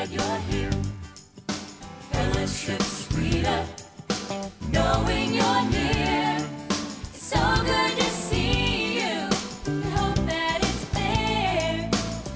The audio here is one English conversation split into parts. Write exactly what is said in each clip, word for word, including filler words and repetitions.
glad you're here. Fellowship sweeter, knowing you're near. It's so good to see you. We hope that it's there.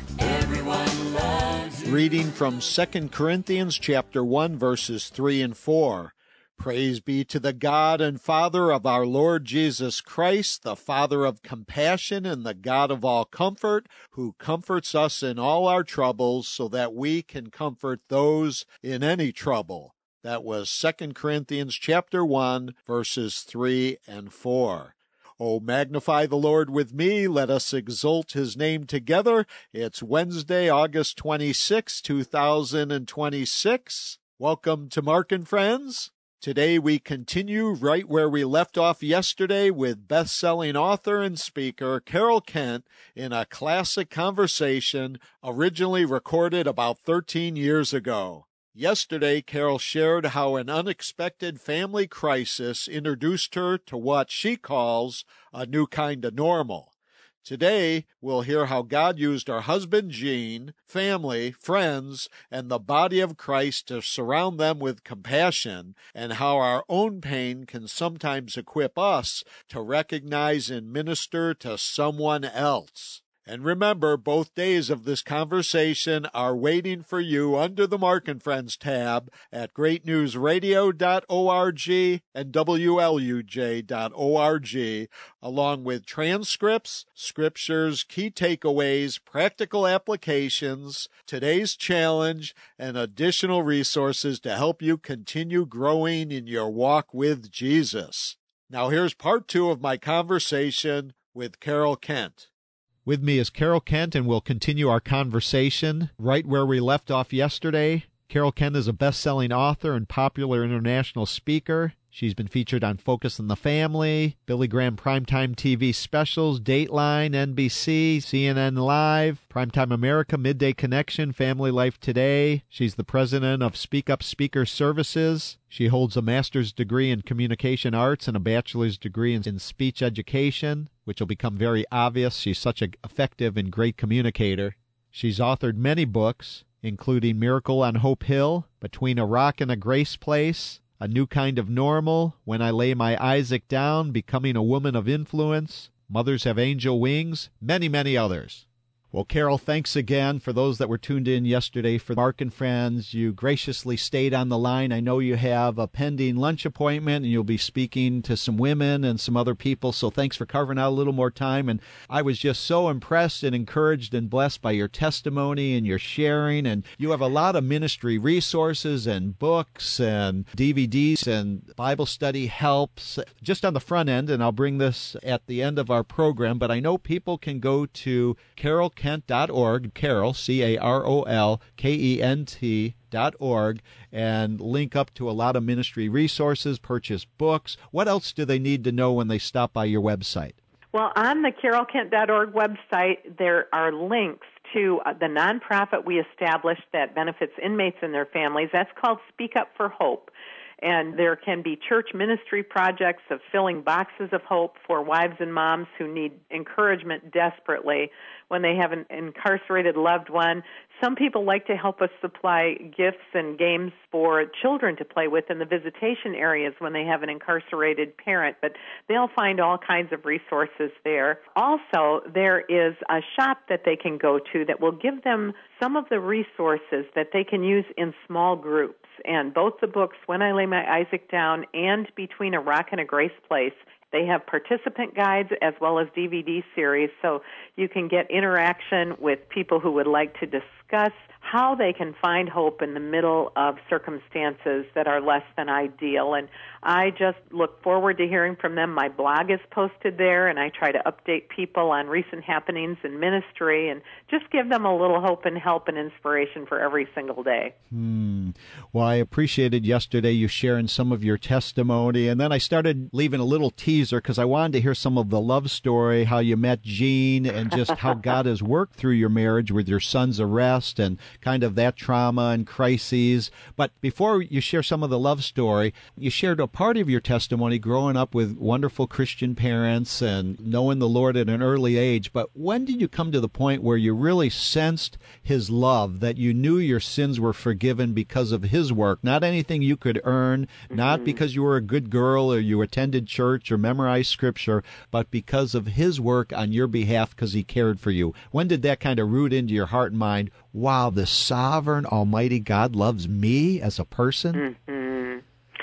Everyone loves you. Reading from Second Corinthians chapter one, verses three and four. Praise be to the God and Father of our Lord Jesus Christ, the Father of compassion and the God of all comfort, who comforts us in all our troubles so that we can comfort those in any trouble. That was Second Corinthians chapter one, verses three and four. Oh, magnify the Lord with me. Let us exalt his name together. It's Wednesday, August twenty-sixth, two thousand twenty-six. Welcome to Mark and Friends. Today we continue right where we left off yesterday with best-selling author and speaker Carol Kent in a classic conversation originally recorded about thirteen years ago. Yesterday, Carol shared how an unexpected family crisis introduced her to what she calls a new kind of normal. Today, we'll hear how God used her husband, Gene, family, friends, and the body of Christ to surround them with compassion, and how our own pain can sometimes equip us to recognize and minister to someone else. And remember, both days of this conversation are waiting for you under the Mark and Friends tab at great news radio dot org and W L U J dot org, along with transcripts, scriptures, key takeaways, practical applications, today's challenge, and additional resources to help you continue growing in your walk with Jesus. Now here's part two of my conversation with Carol Kent. With me is Carol Kent, and we'll continue our conversation right where we left off yesterday. Carol Kent is a best-selling author and popular international speaker. She's been featured on Focus on the Family, Billy Graham Primetime T V specials, Dateline, N B C, C N N Live, Primetime America, Midday Connection, Family Life Today. She's the president of Speak Up Speaker Services. She holds a master's degree in communication arts and a bachelor's degree in, in speech education, which will become very obvious. She's such an effective and great communicator. She's authored many books, including Miracle on Hope Hill, Between a Rock and a Grace Place, A New Kind of Normal, When I Lay My Isaac Down, Becoming a Woman of Influence, Mothers Have Angel Wings, many, many others. Well, Carol, thanks again. For those that were tuned in yesterday for Mark and Friends, you graciously stayed on the line. I know you have a pending lunch appointment, and you'll be speaking to some women and some other people, so thanks for carving out a little more time. And I was just so impressed and encouraged and blessed by your testimony and your sharing. And you have a lot of ministry resources and books and D V Ds and Bible study helps just on the front end, and I'll bring this at the end of our program. But I know people can go to Carol Kent dot org, Carol, C A R O L K E N T dot org, and link up to a lot of ministry resources, purchase books. What else do they need to know when they stop by your website? Well, on the Carol Kent dot org website, there are links to the nonprofit we established that benefits inmates and their families. That's called Speak Up for Hope. And there can be church ministry projects of filling boxes of hope for wives and moms who need encouragement desperately when they have an incarcerated loved one. Some people like to help us supply gifts and games for children to play with in the visitation areas when they have an incarcerated parent, but they'll find all kinds of resources there. Also, there is a shop that they can go to that will give them some of the resources that they can use in small groups. And both the books, When I Lay My Isaac Down and Between a Rock and a Grace Place, they have participant guides as well as D V D series, so you can get interaction with people who would like to discuss how they can find hope in the middle of circumstances that are less than ideal. And I just look forward to hearing from them. My blog is posted there, and I try to update people on recent happenings in ministry and just give them a little hope and help and inspiration for every single day. Hmm. Well, I appreciated yesterday you sharing some of your testimony, and then I started leaving a little teaser because I wanted to hear some of the love story, how you met Gene, and just how God has worked through your marriage with your son's arrest and kind of that trauma and crises. But before you share some of the love story, you shared a part of your testimony growing up with wonderful Christian parents and knowing the Lord at an early age. But when did you come to the point where you really sensed His love, that you knew your sins were forgiven because of His work, not anything you could earn, mm-hmm. not because you were a good girl or you attended church or memorized Scripture, but because of His work on your behalf because He cared for you? When did that kind of root into your heart and mind? Wow, the sovereign, almighty God loves me as a person? Mm-hmm.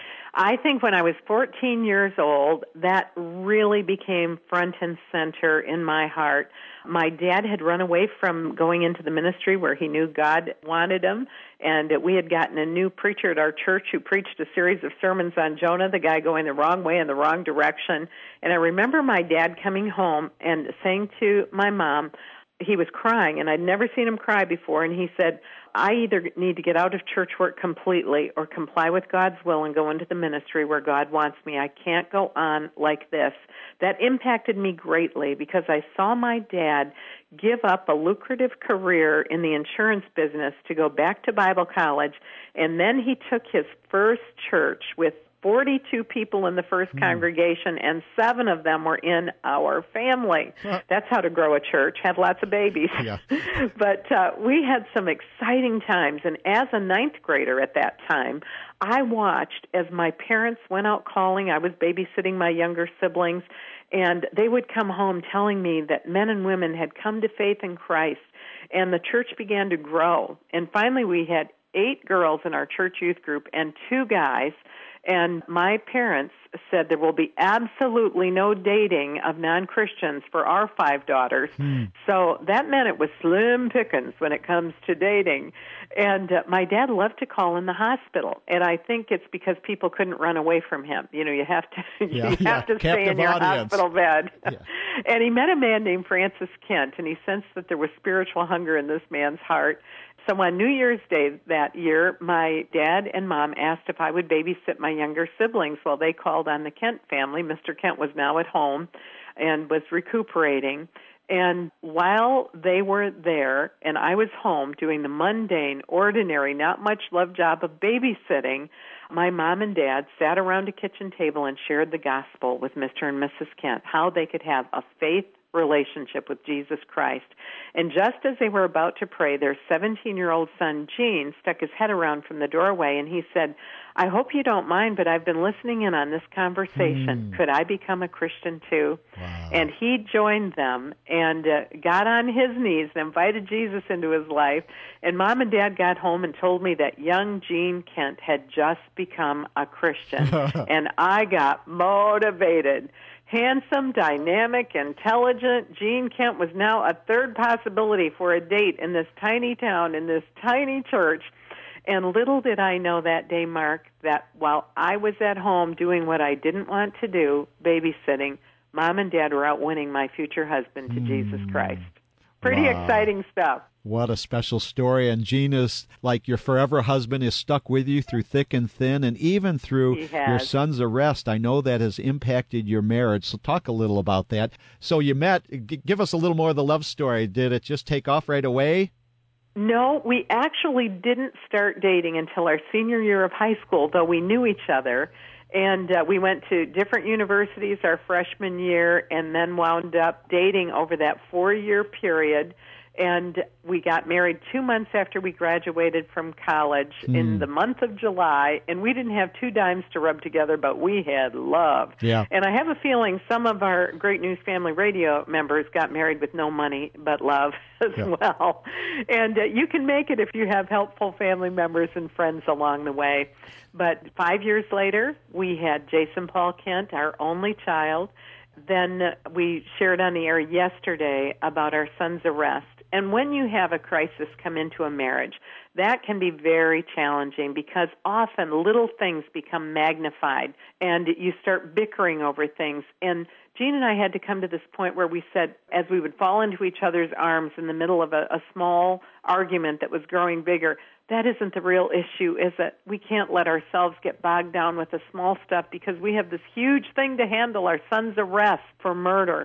I think when I was fourteen years old, that really became front and center in my heart. My dad had run away from going into the ministry where he knew God wanted him, and we had gotten a new preacher at our church who preached a series of sermons on Jonah, the guy going the wrong way in the wrong direction. And I remember my dad coming home and saying to my mom, he was crying, and I'd never seen him cry before, and he said, I either need to get out of church work completely or comply with God's will and go into the ministry where God wants me. I can't go on like this. That impacted me greatly because I saw my dad give up a lucrative career in the insurance business to go back to Bible college, and then he took his first church with forty-two people in the first mm. congregation, and seven of them were in our family. Huh. That's how to grow a church, have lots of babies. Yeah. But uh, we had some exciting times, and as a ninth grader at that time, I watched as my parents went out calling. I was babysitting my younger siblings, and they would come home telling me that men and women had come to faith in Christ, and the church began to grow. And finally, we had eight girls in our church youth group and two guys. And my parents said there will be absolutely no dating of non-Christians for our five daughters. Hmm. So that meant it was slim pickings when it comes to dating. And uh, my dad loved to call in the hospital. And I think it's because people couldn't run away from him. You know, you have to yeah, you yeah. have to Captive stay in your audience. hospital bed. Yeah. And he met a man named Francis Kent, and he sensed that there was spiritual hunger in this man's heart. So on New Year's Day that year, my dad and mom asked if I would babysit my younger siblings while they called on the Kent family. Mister Kent was now at home and was recuperating. And while they were there and I was home doing the mundane, ordinary, not much love job of babysitting, my mom and dad sat around a kitchen table and shared the gospel with Mister and Missus Kent, how they could have a faith relationship with Jesus Christ. And just as they were about to pray, their seventeen-year-old son, Gene, stuck his head around from the doorway, and he said, I hope you don't mind, but I've been listening in on this conversation. Mm. Could I become a Christian too? Wow. And he joined them and uh, got on his knees and invited Jesus into his life. And Mom and Dad got home and told me that young Gene Kent had just become a Christian. And I got motivated. Handsome, dynamic, intelligent, Gene Kent was now a third possibility for a date in this tiny town, in this tiny church. And little did I know that day, Mark, that while I was at home doing what I didn't want to do, babysitting, Mom and Dad were out winning my future husband to mm. Jesus Christ. Pretty wow. exciting stuff. What a special story. And Gene is, like your forever husband, is stuck with you through thick and thin, and even through your son's arrest. I know that has impacted your marriage. So talk a little about that. So you met. G- give us a little more of the love story. Did it just take off right away? No, we actually didn't start dating until our senior year of high school, though we knew each other. And uh, we went to different universities our freshman year and then wound up dating over that four-year period. And we got married two months after we graduated from college mm. in the month of July. And we didn't have two dimes to rub together, but we had love. Yeah. And I have a feeling some of our Great News Family Radio members got married with no money but love as yeah. well. And uh, you can make it if you have helpful family members and friends along the way. But five years later, we had Jason Paul Kent, our only child. Then we shared on the air yesterday about our son's arrest. And when you have a crisis come into a marriage, that can be very challenging because often little things become magnified and you start bickering over things. And Gene and I had to come to this point where we said, as we would fall into each other's arms in the middle of a, a small argument that was growing bigger, that isn't the real issue, is that we can't let ourselves get bogged down with the small stuff because we have this huge thing to handle, our son's arrest for murder.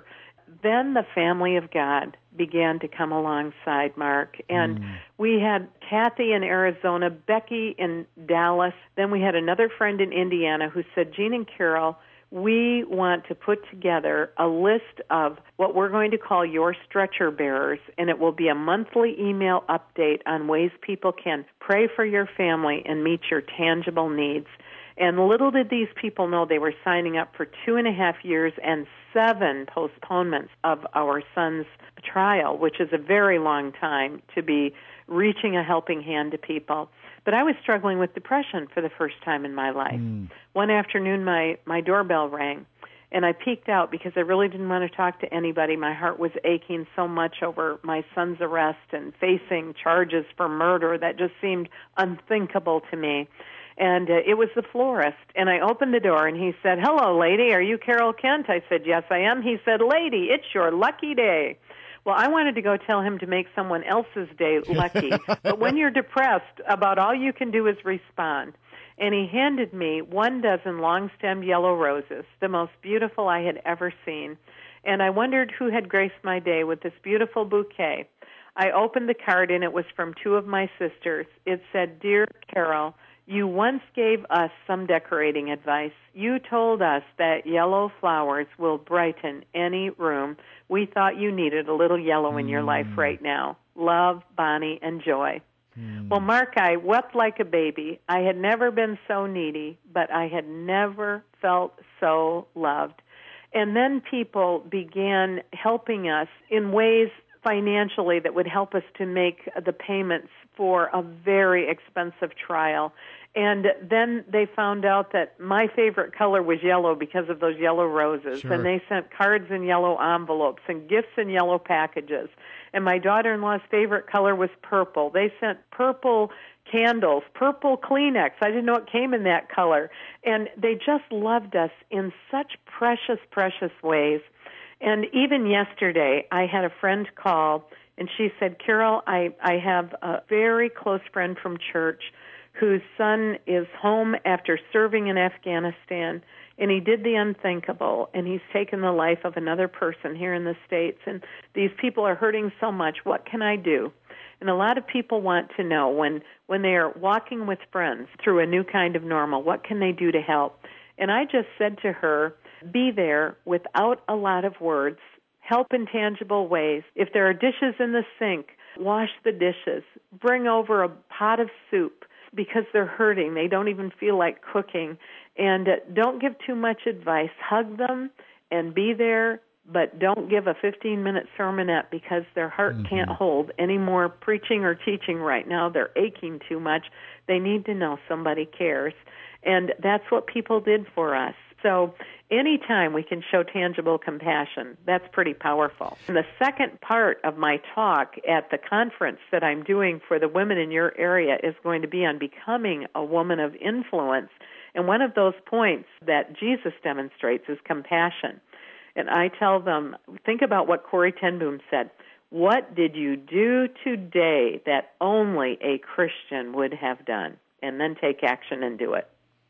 then the family of God began to come alongside, Mark. And mm. we had Kathy in Arizona, Becky in Dallas. Then we had another friend in Indiana who said, Jean and Carol, we want to put together a list of what we're going to call your stretcher bearers, and it will be a monthly email update on ways people can pray for your family and meet your tangible needs. And little did these people know they were signing up for two and a half years and seven postponements of our son's trial, which is a very long time to be reaching a helping hand to people. But I was struggling with depression for the first time in my life. Mm. One afternoon, my, my doorbell rang, and I peeked out because I really didn't want to talk to anybody. My heart was aching so much over my son's arrest and facing charges for murder that just seemed unthinkable to me. And uh, it was the florist, and I opened the door, and he said, hello, lady, are you Carol Kent? I said, yes, I am. He said, lady, it's your lucky day. Well, I wanted to go tell him to make someone else's day lucky, but when you're depressed, about all you can do is respond. And he handed me one dozen long-stemmed yellow roses, the most beautiful I had ever seen. And I wondered who had graced my day with this beautiful bouquet. I opened the card, and it was from two of my sisters. It said, Dear Carol, you once gave us some decorating advice. You told us that yellow flowers will brighten any room. We thought you needed a little yellow in your mm. life right now. Love, Bonnie, and Joy. Mm. Well, Mark, I wept like a baby. I had never been so needy, but I had never felt so loved. And then people began helping us in ways financially that would help us to make the payments for a very expensive trial. And then they found out that my favorite color was yellow because of those yellow roses. Sure. And they sent cards in yellow envelopes and gifts in yellow packages. And my daughter-in-law's favorite color was purple. They sent purple candles, purple Kleenex. I didn't know it came in that color. And they just loved us in such precious, precious ways. And even yesterday, I had a friend call, and she said, Carol, I, I have a very close friend from church whose son is home after serving in Afghanistan, and he did the unthinkable, and he's taken the life of another person here in the States, and these people are hurting so much. What can I do? And a lot of people want to know when, when they are walking with friends through a new kind of normal, what can they do to help? And I just said to her, be there without a lot of words, help in tangible ways. If there are dishes in the sink, wash the dishes, bring over a pot of soup because they're hurting. They don't even feel like cooking. And uh, don't give too much advice. Hug them and be there, but don't give a fifteen-minute sermonette because their heart mm-hmm. can't hold any more preaching or teaching right now. They're aching too much. They need to know somebody cares. And that's what people did for us. So anytime we can show tangible compassion, that's pretty powerful. And the second part of my talk at the conference that I'm doing for the women in your area is going to be on becoming a woman of influence. And one of those points that Jesus demonstrates is compassion. And I tell them, think about what Corrie ten Boom said. What did you do today that only a Christian would have done? And then take action and do it.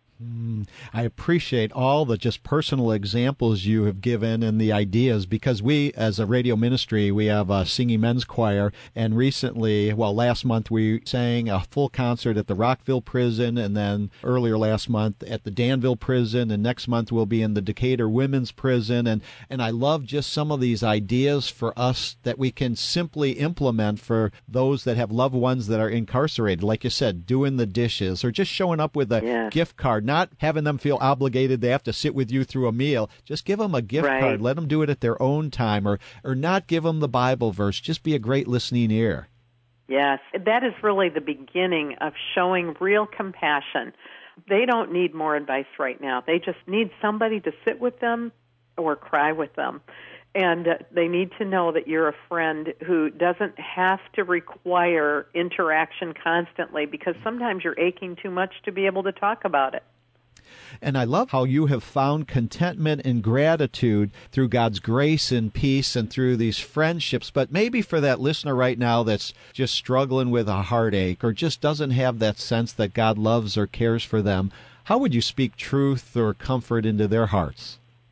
Mm, I appreciate all the just personal examples you have given and the ideas, because we, as a radio ministry, we have a singing men's choir, and recently, well, last month we sang a full concert at the Rockville prison, and then earlier last month at the Danville prison, and next month we'll be in the Decatur women's prison, and, and I love just some of these ideas for us that we can simply implement for those that have loved ones that are incarcerated, like you said, doing the dishes, or just showing up with a yeah. gift card, not having them feel obligated they have to sit with you through a meal. Just give them a gift right. card. Let them do it at their own time, or, or not give them the Bible verse. Just be a great listening ear. Yes, that is really the beginning of showing real compassion. They don't need more advice right now. They just need somebody to sit with them or cry with them. And uh, they need to know that you're a friend who doesn't have to require interaction constantly, because sometimes you're aching too much to be able to talk about it. And I love how you have found contentment and gratitude through God's grace and peace and through these friendships. But maybe for that listener right now that's just struggling with a heartache or just doesn't have that sense that God loves or cares for them, how would you speak truth or comfort into their hearts?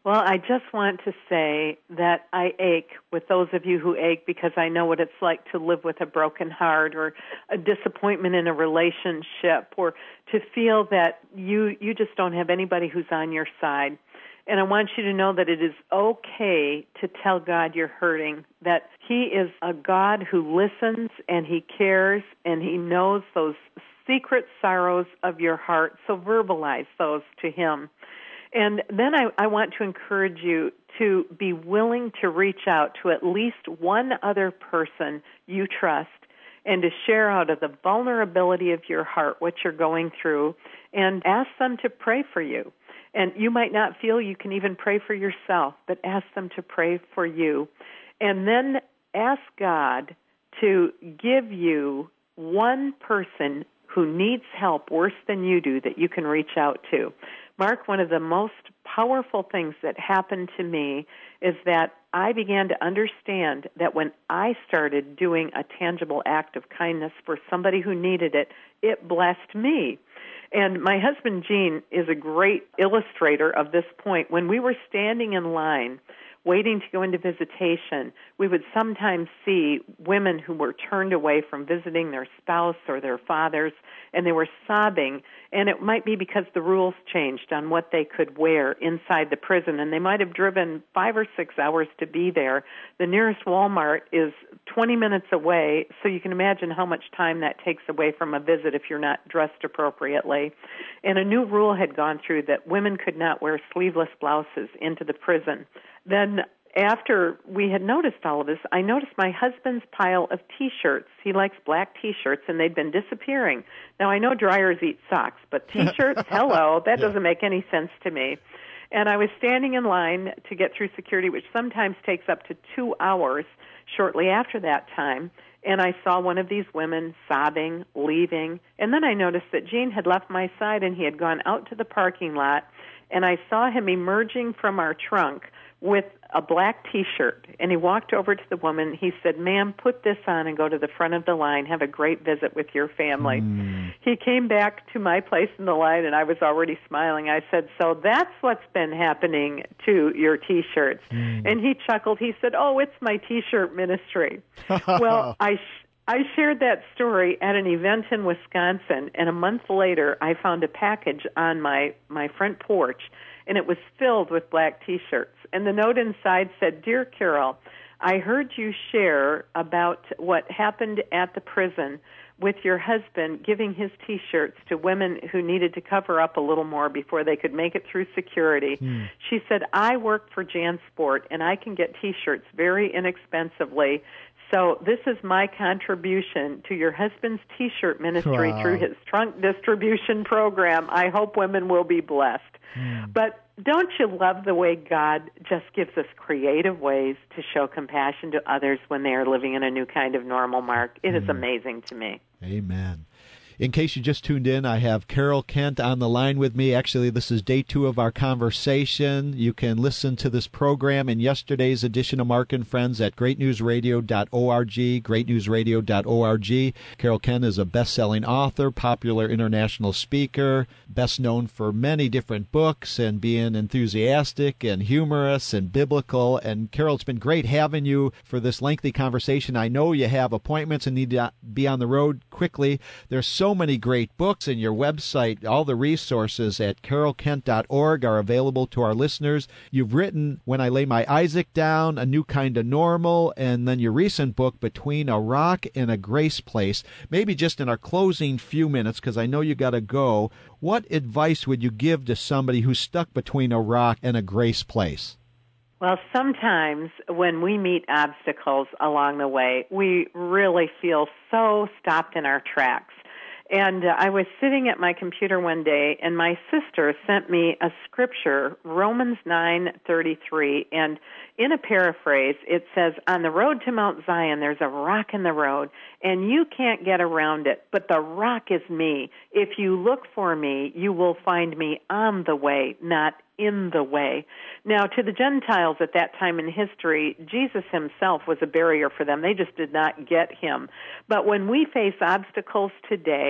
Well, I just want to say that I ache with those of you who ache because I know what it's like to live with a broken heart or a disappointment in a relationship or to feel that you, you just don't have anybody who's on your side. And I want you to know that it is okay to tell God you're hurting, that He is a God who listens and He cares and He knows those secret sorrows of your heart. So verbalize those to Him. And then I, I want to encourage you to be willing to reach out to at least one other person you trust and to share out of the vulnerability of your heart what you're going through and ask them to pray for you. And you might not feel you can even pray for yourself, but ask them to pray for you. And then ask God to give you one person who needs help worse than you do that you can reach out to. Mark, one of the most powerful things that happened to me is that I began to understand that when I started doing a tangible act of kindness for somebody who needed it, it blessed me. And my husband, Gene, is a great illustrator of this point. When we were standing in line waiting to go into visitation, we would sometimes see women who were turned away from visiting their spouse or their fathers, and they were sobbing. And it might be because the rules changed on what they could wear inside the prison, and they might have driven five or six hours to be there. The nearest Walmart is twenty minutes away, so you can imagine how much time that takes away from a visit if you're not dressed appropriately. And a new rule had gone through that women could not wear sleeveless blouses into the prison. Then after we had noticed all of this, I noticed my husband's pile of T-shirts. He likes black T-shirts, and they'd been disappearing. Now, I know dryers eat socks, but T-shirts, hello, that yeah. doesn't make any sense to me. And I was standing in line to get through security, which sometimes takes up to two hours shortly after that time, and I saw one of these women sobbing, leaving, and then I noticed that Gene had left my side, and he had gone out to the parking lot, and I saw him emerging from our trunk with a black T-shirt, and he walked over to the woman. He said, "Ma'am, put this on and go to the front of the line. Have a great visit with your family." Mm. He came back to my place in the line, and I was already smiling. I said, "So that's what's been happening to your T-shirts." Mm. And he chuckled. He said, "Oh, it's my T-shirt ministry." Well, I sh- I shared that story at an event in Wisconsin, and a month later, I found a package on my, my front porch, and it was filled with black T-shirts. And the note inside said, "Dear Carol, I heard you share about what happened at the prison with your husband giving his T-shirts to women who needed to cover up a little more before they could make it through security." Hmm. She said, "I work for JanSport, and I can get T-shirts very inexpensively. So this is my contribution to your husband's T-shirt ministry wow. through his trunk distribution program. I hope women will be blessed." Mm. But don't you love the way God just gives us creative ways to show compassion to others when they are living in a new kind of normal, Mark? It mm. is amazing to me. Amen. In case you just tuned in, I have Carol Kent on the line with me. Actually, this is day two of our conversation. You can listen to this program in yesterday's edition of Mark and Friends at great news radio dot org, great news radio dot org. Carol Kent is a best-selling author, popular international speaker, best known for many different books and being enthusiastic and humorous and biblical. And Carol, it's been great having you for this lengthy conversation. I know you have appointments and need to be on the road quickly. There's so So many great books, and your website, all the resources at carol kent dot org are available to our listeners. You've written When I Lay My Isaac Down, A New Kind of Normal, and then your recent book, Between a Rock and a Grace Place. Maybe just in our closing few minutes, because I know you got to go, what advice would you give to somebody who's stuck between a rock and a grace place? Well, sometimes when we meet obstacles along the way, we really feel so stopped in our tracks. And uh, I was sitting at my computer one day, and my sister sent me a scripture, Romans nine thirty-three, and in a paraphrase, it says, "On the road to Mount Zion, there's a rock in the road, and you can't get around it, but the rock is me. If you look for me, you will find me on the way, not in the way." Now, to the Gentiles at that time in history, Jesus himself was a barrier for them. They just did not get him. But when we face obstacles today,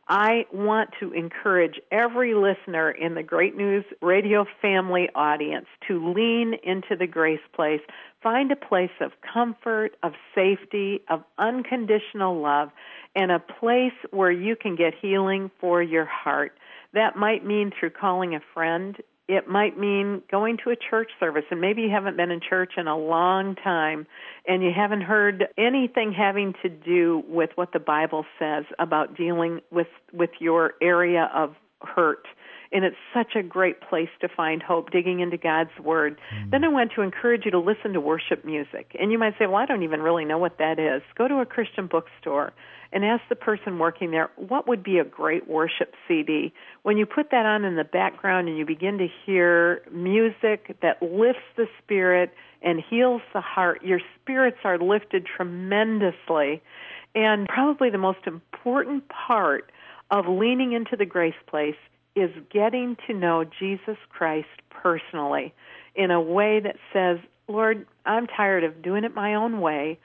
I want to encourage every listener in the Great News Radio family audience to lean into the Grace Place. Find a place of comfort, of safety, of unconditional love, and a place where you can get healing for your heart. That might mean through calling a friend. It might mean going to a church service, and maybe you haven't been in church in a long time, and you haven't heard anything having to do with what the Bible says about dealing with, with your area of hurt. And it's such a great place to find hope, digging into God's Word. Mm. Then I want to encourage you to listen to worship music. And you might say, well, I don't even really know what that is. Go to a Christian bookstore and ask the person working there, what would be a great worship C D? When you put that on in the background and you begin to hear music that lifts the spirit and heals the heart, your spirits are lifted tremendously. And probably the most important part of leaning into the Grace Place is getting to know Jesus Christ personally in a way that says, Lord, I'm tired of doing it my own way.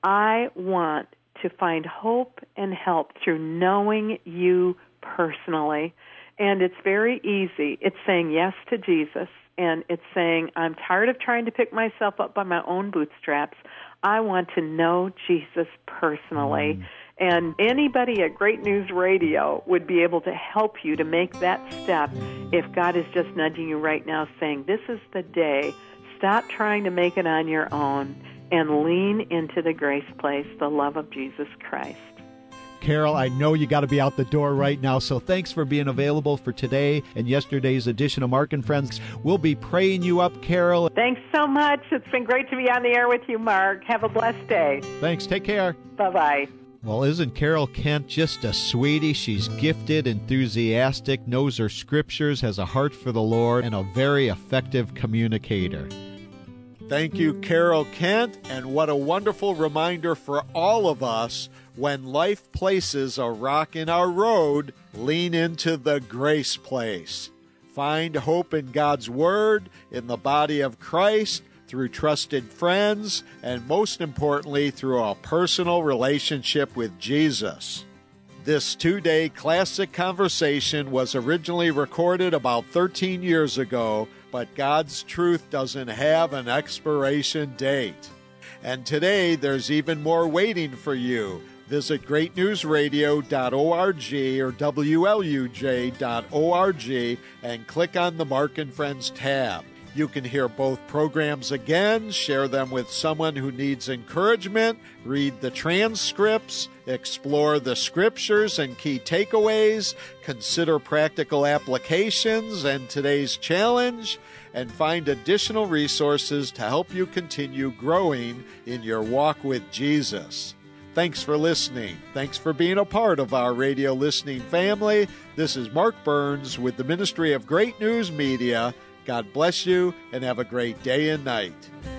I want to find hope and help through knowing you personally. And it's very easy. It's saying yes to Jesus, and it's saying, I'm tired of trying to pick myself up by my own bootstraps. I want to know Jesus personally. Mm. And anybody at Great News Radio would be able to help you to make that step if God is just nudging you right now, saying, this is the day. Stop trying to make it on your own and lean into the Grace Place, the love of Jesus Christ. Carol, I know you got to be out the door right now, so thanks for being available for today and yesterday's edition of Mark and Friends. We'll be praying you up, Carol. Thanks so much. It's been great to be on the air with you, Mark. Have a blessed day. Thanks. Take care. Bye-bye. Well, isn't Carol Kent just a sweetie? She's gifted, enthusiastic, knows her scriptures, has a heart for the Lord, and a very effective communicator. Thank you, Carol Kent, and what a wonderful reminder for all of us. When life places a rock in our road, lean into the Grace Place. Find hope in God's Word, in the body of Christ, through trusted friends, and most importantly, through a personal relationship with Jesus. This two-day classic conversation was originally recorded about thirteen years ago, but God's truth doesn't have an expiration date. And today, there's even more waiting for you. Visit great news radio dot org or W L U J dot org and click on the Mark and Friends tab. You can hear both programs again, share them with someone who needs encouragement, read the transcripts, explore the scriptures and key takeaways, consider practical applications and today's challenge, and find additional resources to help you continue growing in your walk with Jesus. Thanks for listening. Thanks for being a part of our radio listening family. This is Mark Burns with the Ministry of Great News Media. God bless you and have a great day and night.